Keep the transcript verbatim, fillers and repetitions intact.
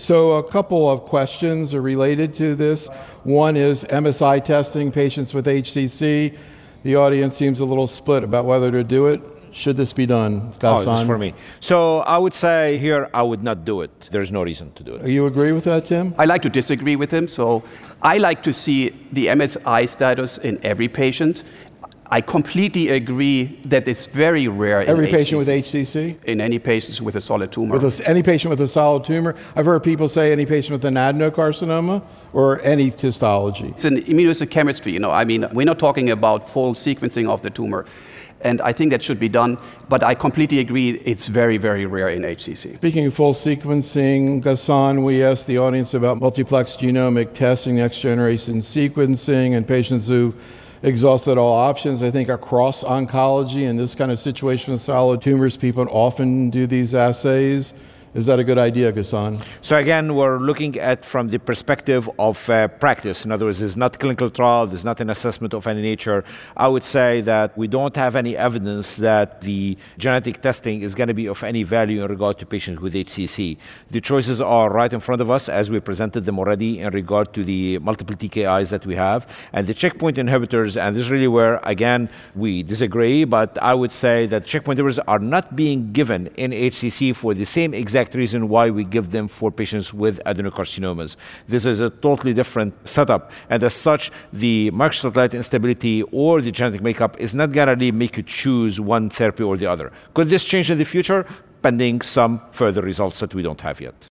So a couple of questions are related to this. One is M S I testing patients with H C C. The audience seems a little split about whether to do it. Should this be done? Ghassan? Oh, this is for me. So I would say here, I would not do it. There's no reason to do it. You agree with that, Tim? I like to disagree with him. So I like to see the M S I status in every patient. I completely agree that it's very rare Every in patient H C C, with H C C? In any patients with a solid tumor. With a, any patient with a solid tumor? I've heard people say any patient with an adenocarcinoma or any histology. It's an immunohistochemistry, you know. I mean, we're not talking about full sequencing of the tumor. And I think that should be done, but I completely agree it's very, very rare in H C C. Speaking of full sequencing, Ghassan, we asked the audience about multiplex genomic testing, next generation sequencing, and patients who exhausted all options. I think across oncology in this kind of situation with solid tumors, people often do these assays. Is that a good idea, Ghassan? So again, we're looking at from the perspective of uh, practice. In other words, there's not clinical trial, there's not an assessment of any nature. I would say that we don't have any evidence that the genetic testing is going to be of any value in regard to patients with H C C. The choices are right in front of us as we presented them already in regard to the multiple T K Is that we have. And the checkpoint inhibitors, and this is really where, again, we disagree, but I would say that checkpoint inhibitors are not being given in H C C for the same exact reason why we give them for patients with adenocarcinomas. This is a totally different setup, and as such, the microsatellite instability or the genetic makeup is not going to really make you choose one therapy or the other. Could this change in the future? Pending some further results that we don't have yet.